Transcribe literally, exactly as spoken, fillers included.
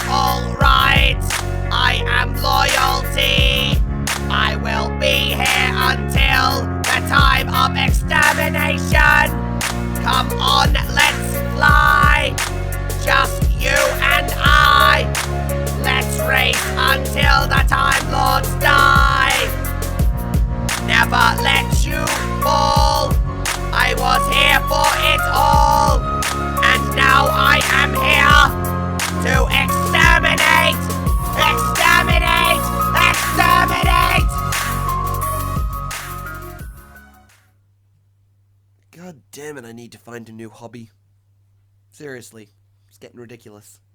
Alright, I am loyalty. I will be here until the time of extermination. Come on, let's fly. Just you and I. Let's race until the Time Lords die. Never let you fall. I was here for it all. And now I am here to exterminate! Exterminate! Exterminate! God damn it, I need to find a new hobby. Seriously, it's getting ridiculous.